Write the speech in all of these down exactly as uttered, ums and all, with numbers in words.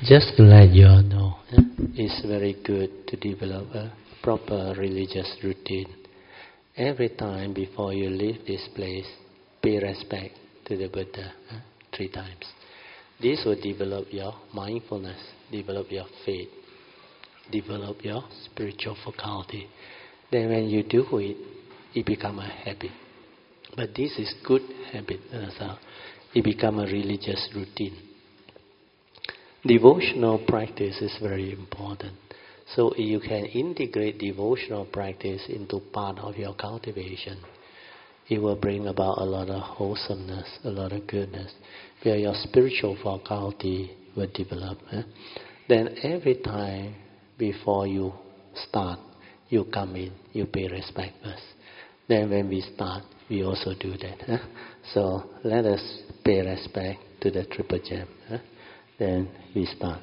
Just to let you all know, eh, it's very good to develop a proper religious routine. Every time before you leave this place, pay respect to the Buddha eh, three times. This will develop your mindfulness, develop your faith, develop your spiritual faculty. Then when you do it, it becomes a habit. But this is good habit. Uh, so it becomes a religious routine. Devotional practice is very important. So you can integrate devotional practice into part of your cultivation. It will bring about a lot of wholesomeness, a lot of goodness, where your spiritual faculty will develop. Eh? Then every time before you start, you come in, you pay respect first. Then when we start, we also do that. Eh? So let us pay respect to the Triple Gem. Eh? Then we start.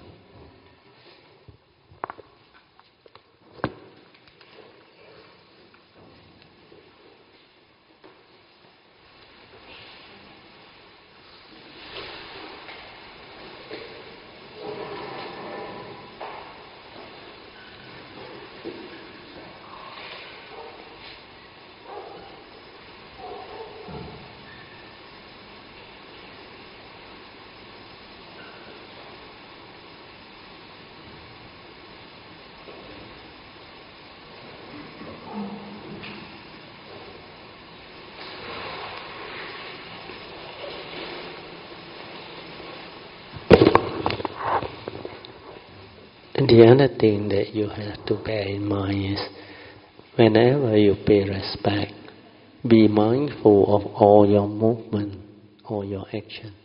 The other thing that you have to bear in mind is, whenever you pay respect, be mindful of all your movement, all your action.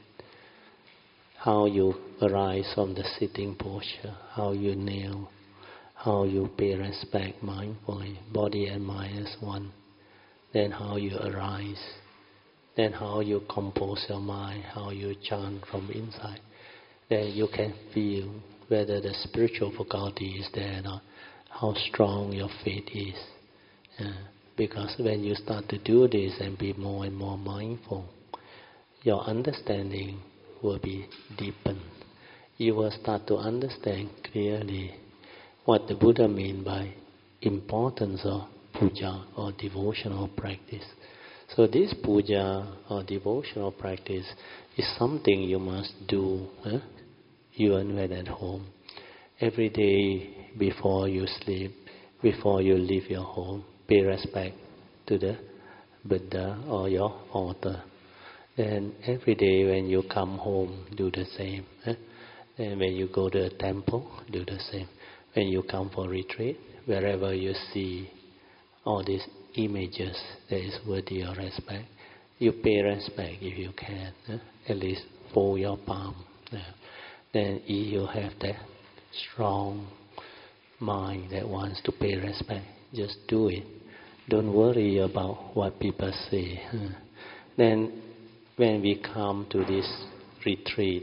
How you arise from the sitting posture, how you kneel, how you pay respect mindfully, body and mind as one. Then how you arise, then how you compose your mind, how you chant from inside. Then you can feel whether the spiritual faculty is there or not, how strong your faith is. Uh, because when you start to do this and be more and more mindful, your understanding will be deepened. You will start to understand clearly what the Buddha means by importance of puja or devotional practice. So this puja or devotional practice is something you must do eh? even when at home. Every day before you sleep, before you leave your home, pay respect to the Buddha or your altar. Then every day when you come home, do the same. Eh? Then when you go to the temple, do the same. When you come for retreat, wherever you see all these images that is worthy of respect, you pay respect if you can. Eh? At least fold your palm. Eh? Then if you have that strong mind that wants to pay respect, just do it. Don't worry about what people say. Eh? Then when we come to this retreat,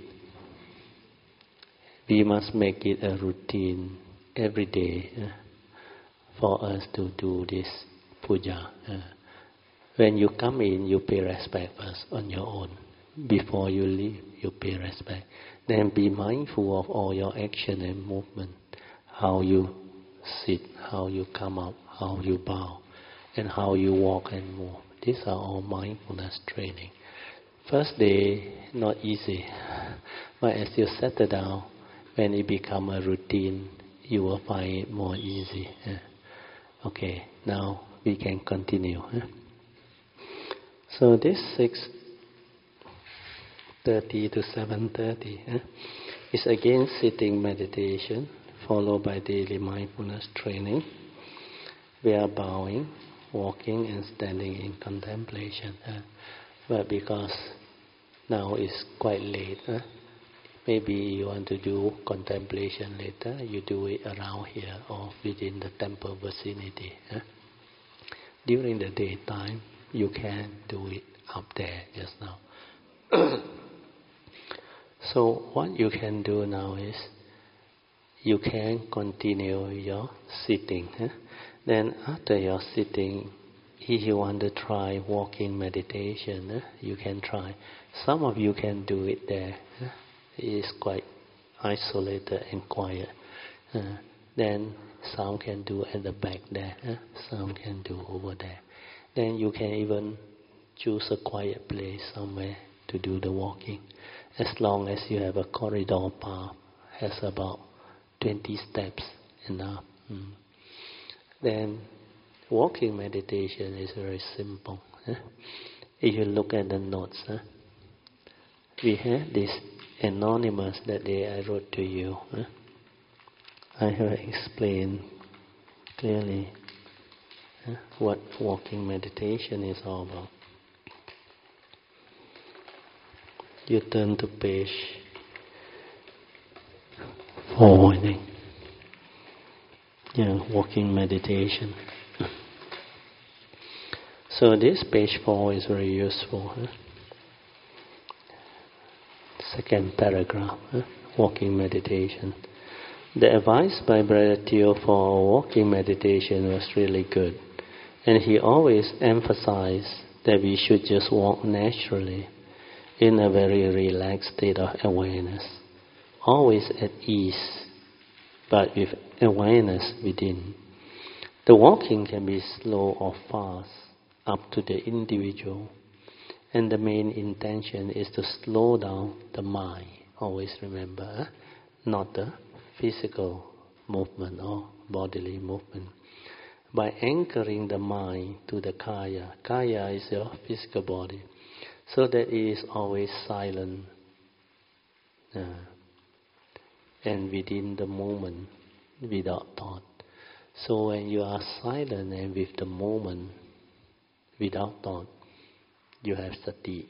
we must make it a routine every day uh, for us to do this puja. Uh, when you come in, you pay respect first on your own. Before you leave, you pay respect. Then be mindful of all your action and movement, how you sit, how you come up, how you bow, and how you walk and move. These are all mindfulness training. First day, not easy. But as you settle down, when it becomes a routine, you will find it more easy. Okay, now we can continue. So this six thirty to seven thirty is again sitting meditation, followed by daily mindfulness training. We are bowing, walking and standing in contemplation. But because now it's quite late, huh? Maybe you want to do contemplation later, you do it around here or within the temple vicinity. Huh? During the daytime, you can do it up there just now. So what you can do now is, you can continue your sitting. Huh? Then after your sitting, if you want to try walking meditation, eh, you can try. Some of you can do it there. Eh? It is quite isolated and quiet. Uh, then some can do at the back there, uh, some can do over there. Then you can even choose a quiet place somewhere to do the walking. As long as you have a corridor path, has about twenty steps enough. Mm. Then walking meditation is very simple. Huh? If you look at the notes, huh? We have this anonymous that day I wrote to you. Huh? I have explained clearly huh, what walking meditation is all about. You turn to page four, I think. Yeah, walking meditation. So this page four is very useful. Huh? Second paragraph, huh? Walking meditation. The advice by Brother Theo for walking meditation was really good. And he always emphasized that we should just walk naturally in a very relaxed state of awareness. Always at ease, but with awareness within. The walking can be slow or fast, up to the individual. And the main intention is to slow down the mind. Always remember, eh? Not the physical movement or bodily movement. By anchoring the mind to the kaya. Kaya is your physical body. So that it is always silent. Uh, and within the moment, without thought. So when you are silent and with the moment, without thought, you have sati.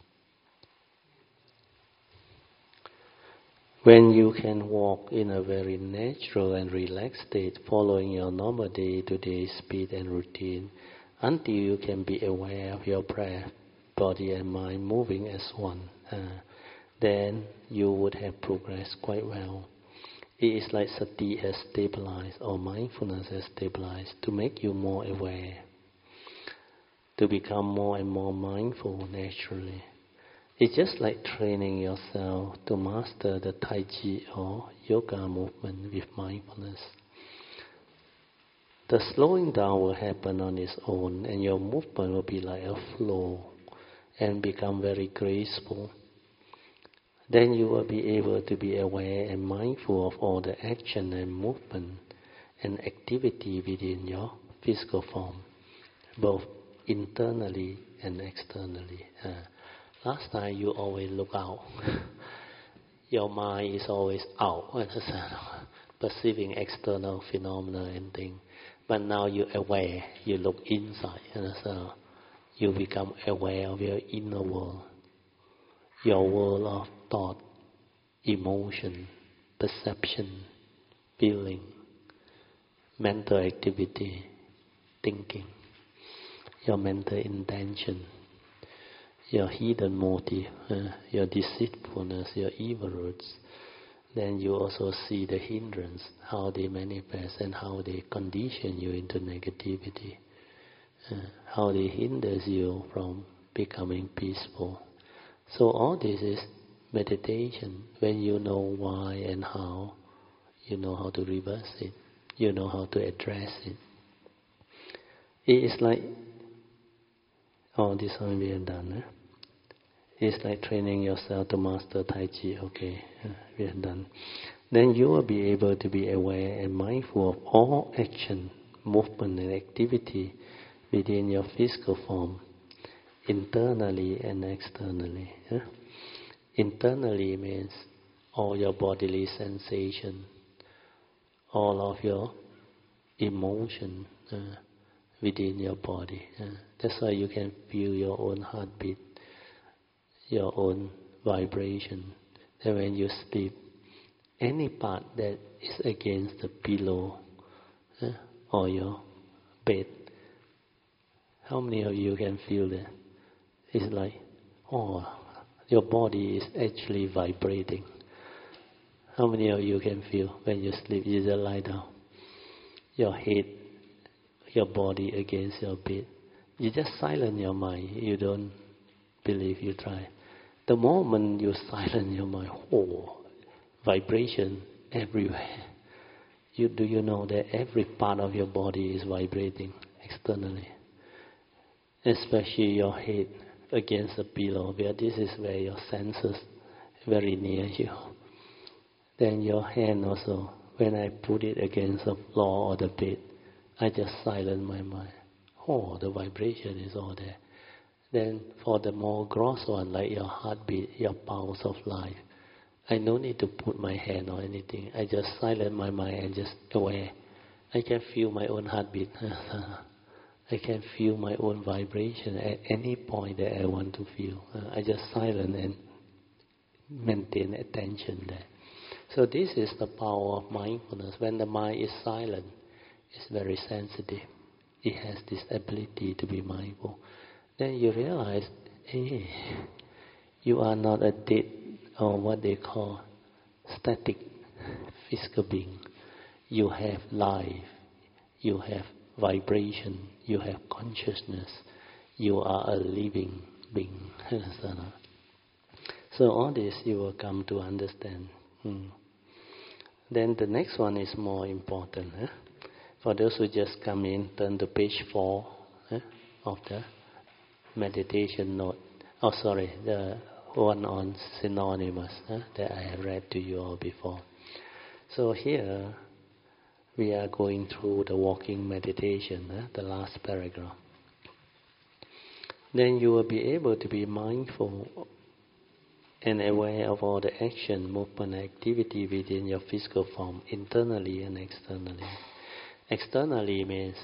When you can walk in a very natural and relaxed state, following your normal day-to-day speed and routine, until you can be aware of your breath, body and mind moving as one, uh, then you would have progressed quite well. It is like sati has stabilized, or mindfulness has stabilized, to make you more aware, to become more and more mindful naturally. It's just like training yourself to master the Tai Chi or yoga movement with mindfulness. The slowing down will happen on its own, and your movement will be like a flow and become very graceful. Then you will be able to be aware and mindful of all the action and movement and activity within your physical form, both internally and externally. Uh, last time you always look out. Your mind is always out, understand? Perceiving external phenomena and things. But now you're aware, you look inside, understand? You become aware of your inner world, your world of thought, emotion, perception, feeling, mental activity, thinking, your mental intention, your hidden motive, uh, your deceitfulness, your evil roots. Then you also see the hindrance, how they manifest and how they condition you into negativity, uh, how they hinders you from becoming peaceful. So all this is meditation. When you know why and how, you know how to reverse it. You know how to address it. It is like, oh, this one we have done. Eh? It's like training yourself to master Tai Chi. Okay, uh, we have done. Then you will be able to be aware and mindful of all action, movement and activity within your physical form, internally and externally. Eh? Internally means all your bodily sensation, all of your emotion uh, within your body. Uh, that's why you can feel your own heartbeat, your own vibration. Then when you sleep, any part that is against the pillow uh, or your bed, how many of you can feel that? It's like, oh, your body is actually vibrating. How many of you can feel when you sleep? You just lie down. Your head, your body against your bed. You just silence your mind. You don't believe, you try. The moment you silence your mind, oh, vibration everywhere. You, do you know that every part of your body is vibrating externally? Especially your head against the pillow, where this is where your senses very near you. Then your hand also, when I put it against the floor or the bed, I just silence my mind. Oh, the vibration is all there. Then for the more gross one, like your heartbeat, your pulse of life, I no need to put my hand or anything. I just silence my mind and just aware. I can feel my own heartbeat. I can feel my own vibration at any point that I want to feel. I just silence and maintain attention there. So this is the power of mindfulness. When the mind is silent, it's very sensitive. It has this ability to be mindful. Then you realize, hey, you are not a dead or what they call static physical being. You have life, you have vibration, you have consciousness, you are a living being. So all this you will come to understand. Hmm. Then the next one is more important. Eh? For those who just come in, turn to page four eh, of the meditation note. Oh, sorry, the one on synonymous eh, that I have read to you all before. So here we are going through the walking meditation, eh, the last paragraph. Then you will be able to be mindful and aware of all the action, movement, activity within your physical form, internally and externally. Externally means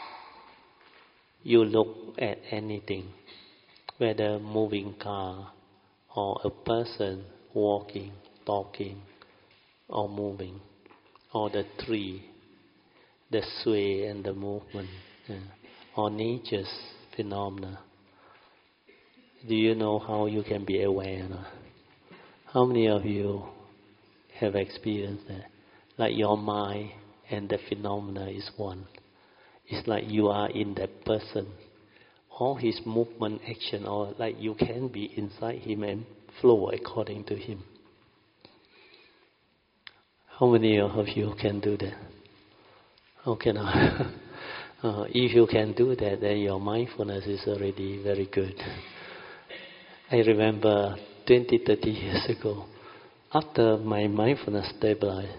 you look at anything, whether moving car or a person walking, talking, or moving, or the tree, the sway and the movement, yeah, or nature's phenomena. Do you know how you can be aware? No? How many of you have experienced that? Like your mind and the phenomena is one. It's like you are in that person. All his movement, action, or like you can be inside him and flow according to him. How many of you can do that? How can I? uh, if you can do that, then your mindfulness is already very good. I remember twenty, thirty years ago, after my mindfulness stabilized,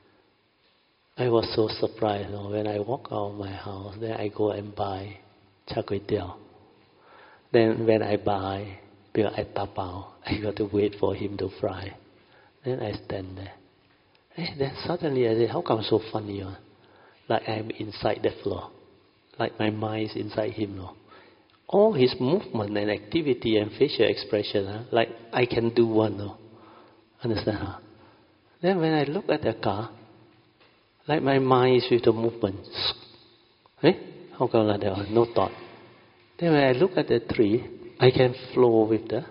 I was so surprised. You know, when I walk out of my house, then I go and buy char kway teow. Then when I buy, because I tapao, I got to wait for him to fry. Then I stand there. Hey, then suddenly I say, how come so funny? Huh? Like I'm inside the floor. Like my mind is inside him. No? All his movement and activity and facial expression, huh? Like I can do one. No? Understand? Huh? Then when I look at the car, like my mind is with the movement. Hey? How come like that? No thought. Then when I look at the tree, I can flow with the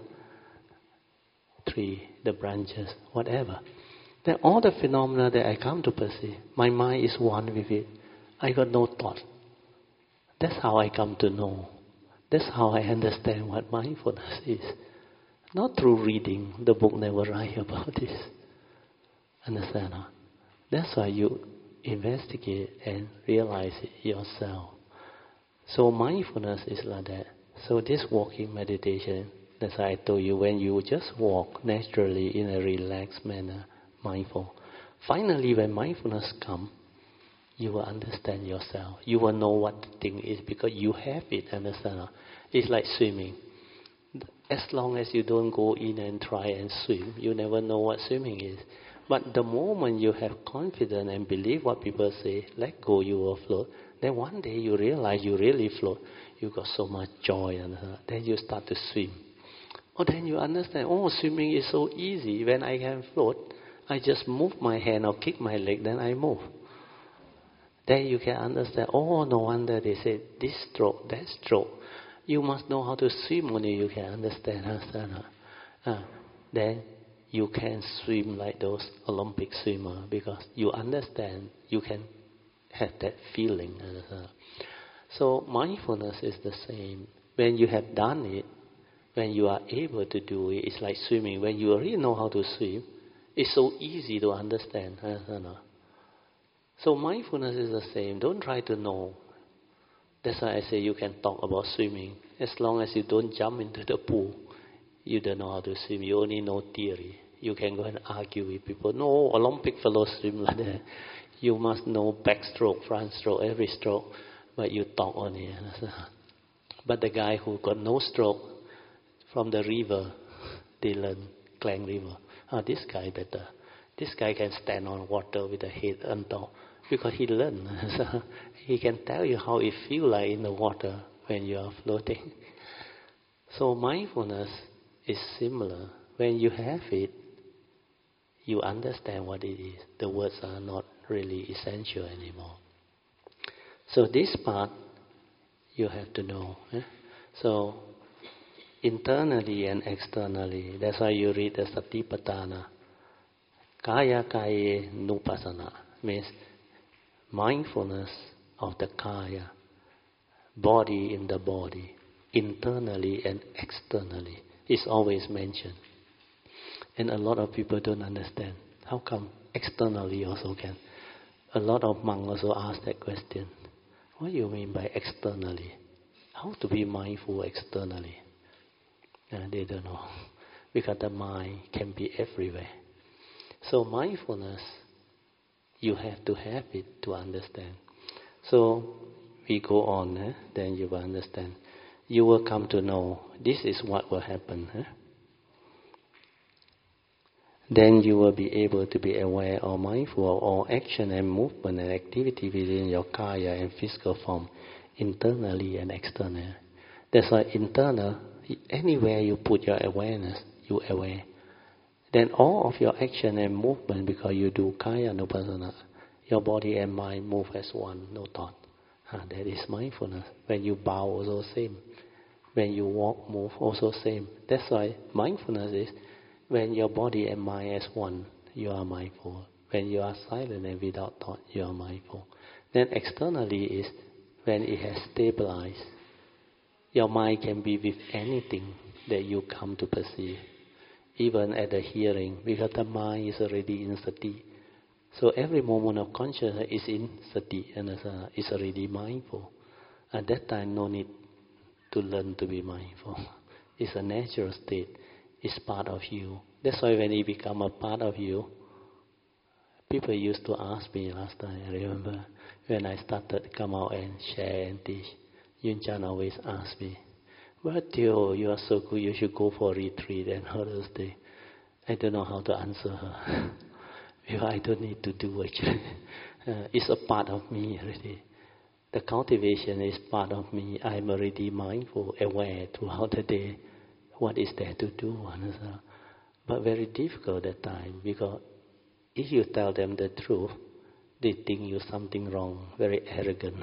tree, the branches, whatever. Then all the phenomena that I come to perceive, my mind is one with it. I got no thought. That's how I come to know. That's how I understand what mindfulness is. Not through reading. The book never write about this. Understand? Huh? That's why you investigate and realize it yourself. So mindfulness is like that. So this walking meditation, that's why I told you, when you just walk naturally in a relaxed manner, mindful. Finally, when mindfulness comes, you will understand yourself. You will know what the thing is because you have it, understand? It's like swimming. As long as you don't go in and try and swim, you never know what swimming is. But the moment you have confidence and believe what people say, let go, you will float. Then one day you realize you really float. You got so much joy, and then you start to swim. Oh, then you understand, oh, swimming is so easy. When I can float, I just move my hand or kick my leg, then I move. Then you can understand, oh, no wonder they say this stroke, that stroke. You must know how to swim only you can understand. understand uh, then you can swim like those Olympic swimmers because you understand, you can have that feeling. Uh, so mindfulness is the same. When you have done it, when you are able to do it, it's like swimming. When you already know how to swim, It's so easy to understand. So mindfulness is the same. Don't try to know. That's why I say you can talk about swimming. As long as you don't jump into the pool, you don't know how to swim. You only know theory. You can go and argue with people. No, Olympic fellows swim like that. You must know backstroke, front stroke, every stroke. But you talk only. But the guy who got no stroke from the river, they learn Klang River. Ah, this guy better. This guy can stand on water with the head on top because he learned. He can tell you how it feels like in the water when you are floating. So mindfulness is similar. When you have it, you understand what it is. The words are not really essential anymore. So this part, you have to know. Eh? So, internally and externally, that's why you read the Satipatthana. Kaya Kaye Nupassana means mindfulness of the kaya, body in the body, internally and externally. It's always mentioned. And a lot of people don't understand. How come externally also can? A lot of monks also ask that question. What do you mean by externally? How to be mindful externally? And they don't know. Because the mind can be everywhere. So mindfulness, you have to have it to understand. So we go on, eh? Then you will understand. You will come to know this is what will happen. Eh? Then you will be able to be aware or mindful of all action and movement and activity within your kaya and physical form, internally and externally. That's why internal, anywhere you put your awareness, you aware. Then all of your action and movement, because you do kaya nupassana, your body and mind move as one, no thought. Ah, that is mindfulness. When you bow, also same. When you walk, move, also same. That's why mindfulness is when your body and mind as one, you are mindful. When you are silent and without thought, you are mindful. Then externally is when it has stabilized. Your mind can be with anything that you come to perceive. Even at the hearing, because the mind is already in sati. So every moment of consciousness is in sati and is already mindful. At that time, no need to learn to be mindful. It's a natural state. It's part of you. That's why when it become a part of you, people used to ask me last time, I remember, when I started to come out and share and teach, Yun Chan always asked me, but Teo, you are so good, you should go for a retreat and all those things. I don't know how to answer her. Because I don't need to do actually. Uh, it's a part of me already. The cultivation is part of me. I'm already mindful, aware throughout the day. What is there to do? But very difficult at time, because if you tell them the truth, they think you're something wrong, very arrogant.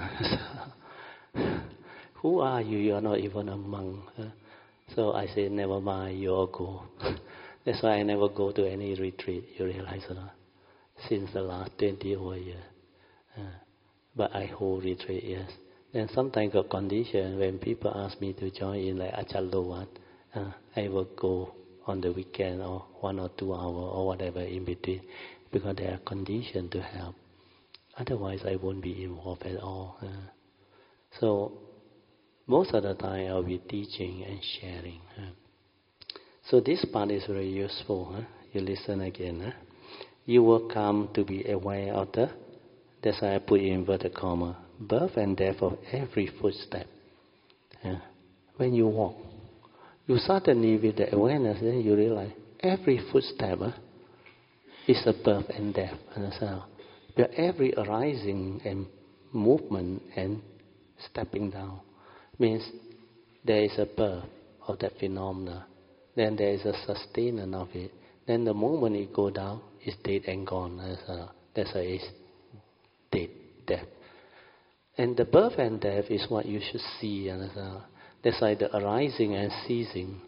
Who are you? You are not even a monk. So I say, never mind, you all go. That's why I never go to any retreat, you realize that? Since the last twenty over years. Uh, but I hold retreat, yes. Then sometimes got condition when people ask me to join in like Ajahn Lowat, uh, I will go on the weekend or one or two hours or whatever in between, because they are conditioned to help. Otherwise I won't be involved at all. Uh, so most of the time I'll be teaching and sharing. Uh. So this part is very useful. Huh? You listen again. Huh? You will come to be aware of the, that's why I put in inverted comma, birth and death of every footstep. Yeah. When you walk, you suddenly with the awareness, then you realize every footstep uh, is a birth and death. Understand? But every arising and movement and stepping down means there is a birth of that phenomena. Then there is a sustainment of it. Then the moment it go down, it's dead and gone. That's why it's dead, death. And the birth and death is what you should see. Understand? That's why the arising and ceasing,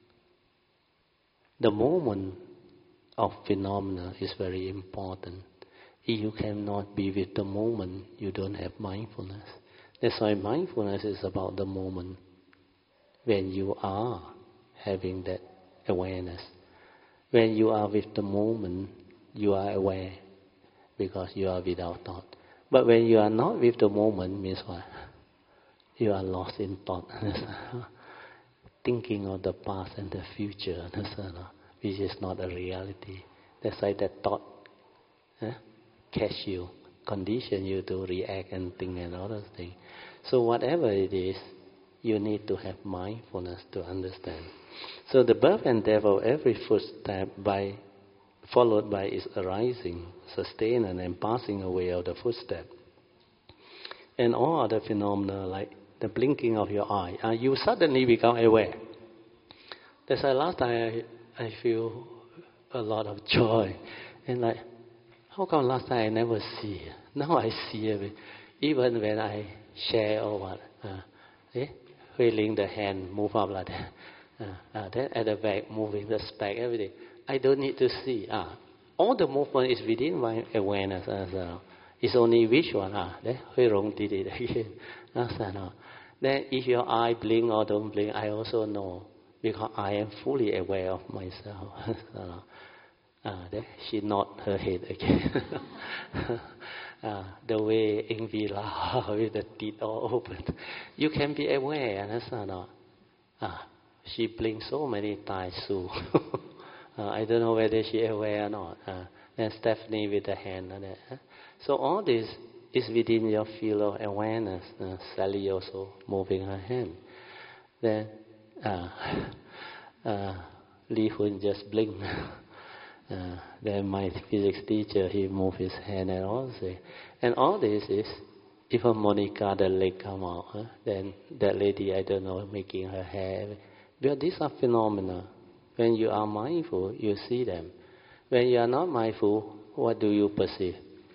the moment of phenomena is very important. If you cannot be with the moment, you don't have mindfulness. That's why mindfulness is about the moment when you are having that awareness. When you are with the moment, you are aware because you are without thought. But when you are not with the moment, means what? You are lost in thought. Thinking of the past and the future, which is not a reality. That's why that thought eh, catch you, condition you to react and think and other things. So whatever it is, you need to have mindfulness to understand. So the birth and death of every footstep, by followed by its arising, sustaining and passing away of the footstep, and all other phenomena like the blinking of your eye, uh, you suddenly become aware. That's why last time I, I feel a lot of joy. And like, how come last time I never see? Now I see it. Even when I share or what, uh, eh? Feeling the hand move up like that. Uh, uh, then at the back, moving the back, everything. I don't need to see. Ah, all the movement is within my awareness as well. It's only which one? Ah, then Hui Rong did it again. Then if your eye blink or don't blink, I also know because I am fully aware of myself. uh, then she nod her head again. uh, the way in Vila with the teeth all open, you can be aware. Understand? Ah, she blinked so many times too. uh, I don't know whether she aware or not. Uh, then Stephanie with the hand. Uh, so all this is within your field of awareness. Uh, Sally also moving her hand. Then uh, uh, Li Hun just blinked. Uh, then my physics teacher, he moved his hand and all this. And all this is, if a Monica, the leg come out, huh? Then that lady, I don't know, making her hair. But these are phenomena. When you are mindful, you see them. When you are not mindful, what do you perceive?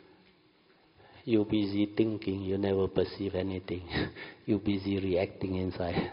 You're busy thinking, you never perceive anything. You're busy reacting inside.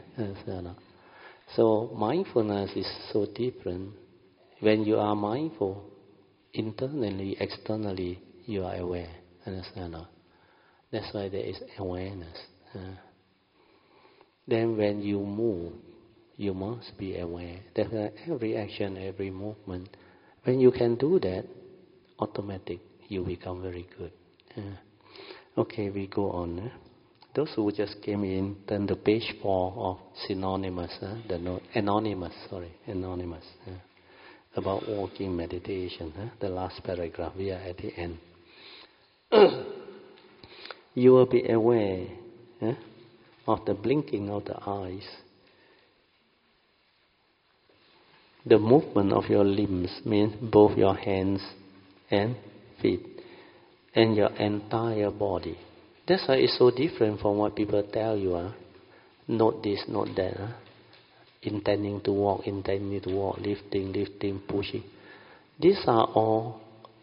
So mindfulness is so different. When you are mindful, internally, externally, you are aware. Understand? That's why there is awareness. Uh, then when you move, you must be aware. That's why every action, every movement, when you can do that, automatic, you become very good. Uh, okay, we go on. Uh. Those who just came in, turn to page four of synonymous, uh, the note, anonymous, sorry, anonymous. Uh, about walking meditation, huh? The last paragraph, we are at the end. You will be aware huh, of the blinking of the eyes, the movement of your limbs, means both your hands and feet, and your entire body. That's why it's so different from what people tell you. Huh? Note this, note that. Huh? Intending to walk, intending to walk, lifting, lifting, pushing. These are all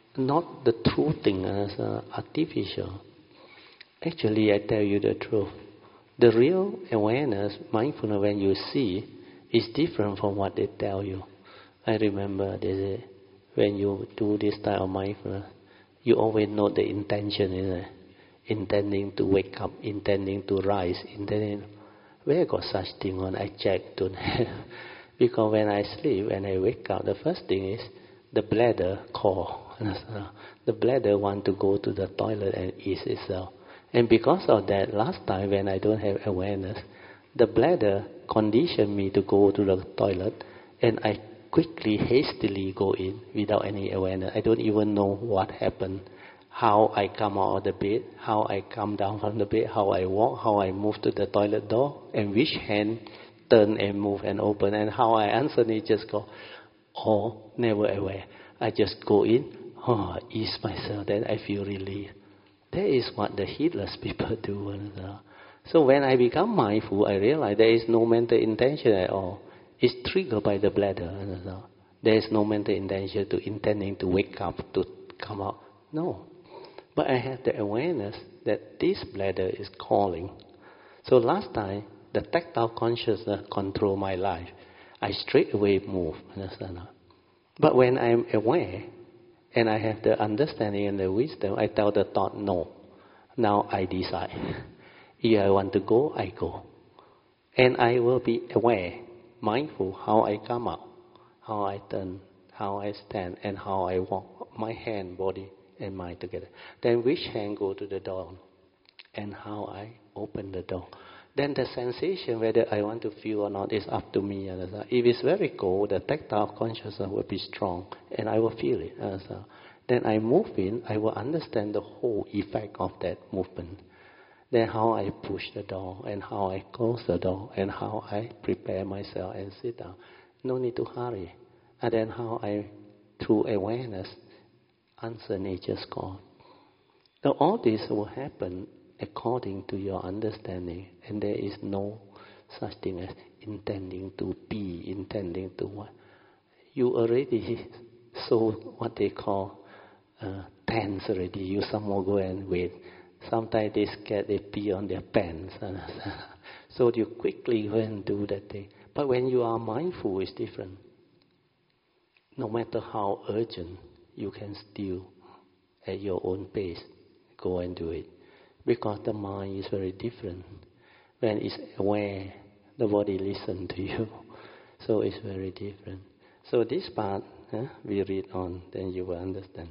not the true thing as uh, artificial. Actually, I tell you the truth. The real awareness, mindfulness, when you see, is different from what they tell you. I remember they say, when you do this type of mindfulness, you always know the intention, isn't it? Intending to wake up, intending to rise, intending. Where got such thing on? I check, don't have. Because when I sleep, when I wake up, the first thing is the bladder call. The bladder want to go to the toilet and ease itself. And because of that, last time when I don't have awareness, the bladder conditioned me to go to the toilet, and I quickly, hastily go in without any awareness. I don't even know what happened. How I come out of the bed, how I come down from the bed, how I walk, how I move to the toilet door, and which hand turn and move and open, and how I answer it, just go, oh, never aware. I just go in, oh, ease myself, then I feel relief. That is what the heedless people do. So when I become mindful, I realize there is no mental intention at all. It's triggered by the bladder. There is no mental intention to intending to wake up, to come out. No. But I have the awareness that this bladder is calling. So last time, the tactile consciousness control my life. I straight away move. Understand? But when I'm aware, and I have the understanding and the wisdom, I tell the thought, no. Now I decide. If I want to go, I go. And I will be aware, mindful, how I come out, how I turn, how I stand, and how I walk, my hand, body, and mind together. Then which hand go to the door, and how I open the door. Then the sensation, whether I want to feel or not, is up to me. If it's very cold, the tactile consciousness will be strong, and I will feel it. Then I move in, I will understand the whole effect of that movement. Then how I push the door, and how I close the door, and how I prepare myself and sit down. No need to hurry. And then how I, through awareness, answer nature's call. Now all this will happen according to your understanding, and there is no such thing as intending to be, intending to what. You already saw what they call uh, tense already. You somehow go and wait. Sometimes they scared they pee on their pants. So you quickly go and do that thing. But when you are mindful, it's different. No matter how urgent, you can still, at your own pace, go and do it. Because the mind is very different. When it's aware, the body listens to you. So it's very different. So this part, eh, we read on, then you will understand.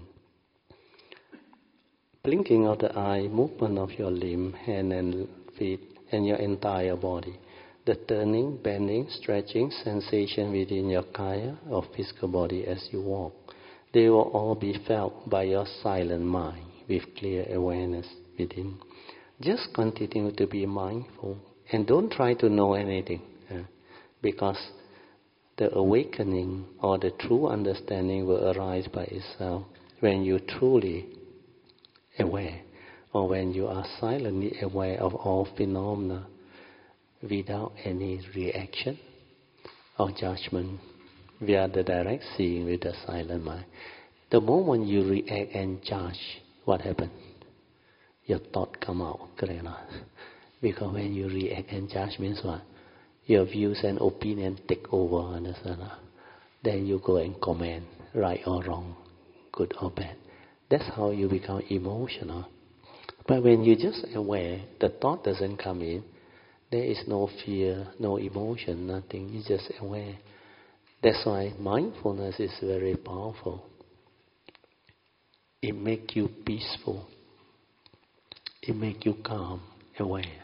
Blinking of the eye, movement of your limb, hand and feet, and your entire body. The turning, bending, stretching, sensation within your kaya or physical body as you walk. They will all be felt by your silent mind with clear awareness within. Just continue to be mindful and don't try to know anything, uh, because the awakening or the true understanding will arise by itself when you truly aware, or when you are silently aware of all phenomena without any reaction or judgment via the direct seeing with the silent mind. The moment you react and judge, what happens? Your thought come out, correct? Because when you react and judge means what? Your views and opinion take over, understand? Then you go and comment, right or wrong, good or bad. That's how you become emotional. But when you're just aware, the thought doesn't come in, there is no fear, no emotion, nothing. You're just aware. That's why mindfulness is very powerful. It makes you peaceful. It makes you calm, aware.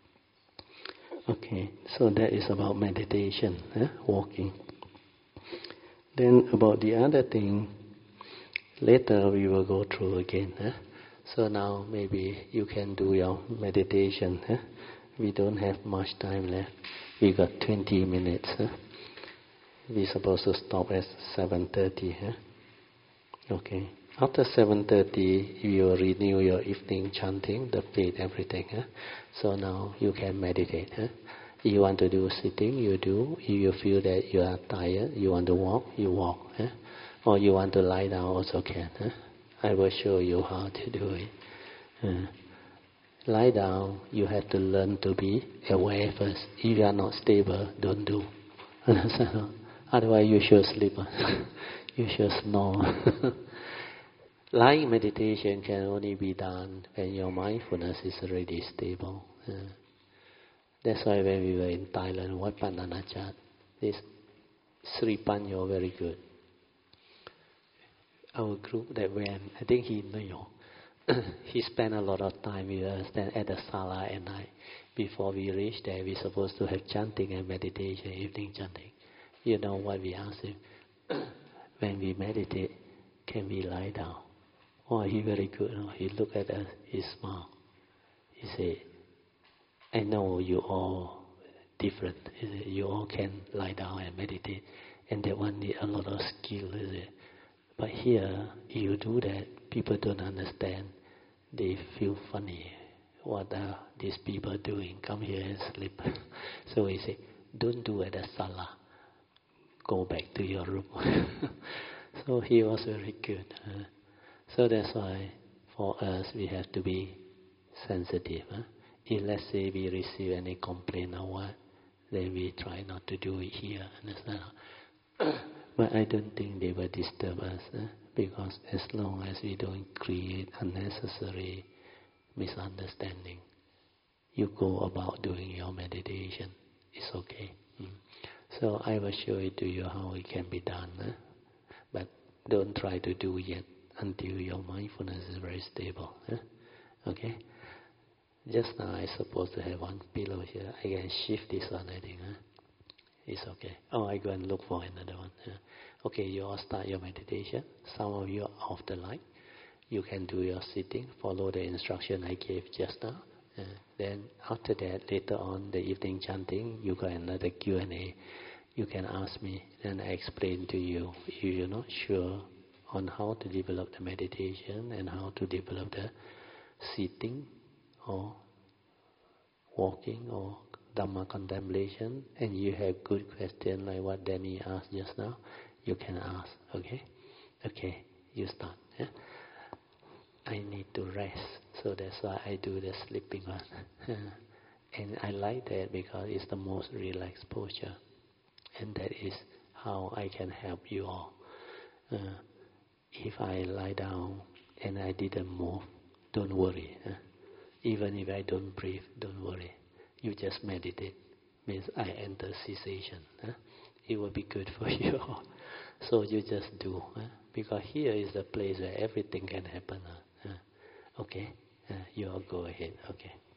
Okay, so that is about meditation, eh? Walking. Then about the other thing, later we will go through again. Eh? So now maybe you can do your meditation. Eh? We don't have much time left. We got twenty minutes. Eh? We're supposed to stop at seven thirty. Eh? Okay. After seven thirty, you will renew your evening chanting, the faith, everything. Eh? So now you can meditate. Eh? You want to do sitting, you do. If you feel that you are tired, you want to walk, you walk. Eh? Or you want to lie down, also can. Eh? I will show you how to do it. Uh, lie down, you have to learn to be aware first. If you are not stable, don't do. Otherwise you should sleep. You should snore. Lying meditation can only be done when your mindfulness is already stable. Uh, that's why when we were in Thailand, Wat Pananachat, this Sri Panyo very good. Our group that went, I think he in New York, he spent a lot of time with us then at the sala at night. Before we reached there, we're supposed to have chanting and meditation, evening chanting. You know what we asked him? When we meditate, can we lie down? Oh, he very good. No? He looked at us, he smiled. He said, I know you all different. He said, you all can lie down and meditate. And that one need a lot of skill, is it? But here, you do that, people don't understand. They feel funny. What are these people doing? Come here and sleep. So he said, don't do at the sala. Go back to your room. So he was very good. Uh, so that's why for us we have to be sensitive. Huh? If let's say we receive any complaint or what, then we try not to do it here. Understand? But I don't think they will disturb us, eh? Because as long as we don't create unnecessary misunderstanding, you go about doing your meditation. It's okay. Mm. So I will show it to you how it can be done. Eh? but don't try to do yet until your mindfulness is very stable. Huh? Okay? Just now I'm supposed to have one pillow here. I can shift this one, I think. Huh? It's okay. Oh, I go and look for another one. Huh? Okay, you all start your meditation. Some of you are off the light. You can do your sitting. Follow the instruction I gave just now. Uh, then after that, later on, the evening chanting, you got another Q and A. You can ask me, and I explain to you. If you're not sure on how to develop the meditation and how to develop the sitting or walking or Dhamma contemplation, and you have good questions like what Danny asked just now, you can ask. Okay? Okay, you start. Yeah? I need to rest, so that's why I do the sleeping one. And I like that because it's the most relaxed posture, and that is how I can help you all. Uh, if I lie down and I didn't move, don't worry. Uh, even if I don't breathe, don't worry. You just meditate. Means I enter cessation. Uh, it will be good for you all. So you just do. Uh, because here is the place where everything can happen. Uh, uh, okay? Uh, you all go ahead. Okay.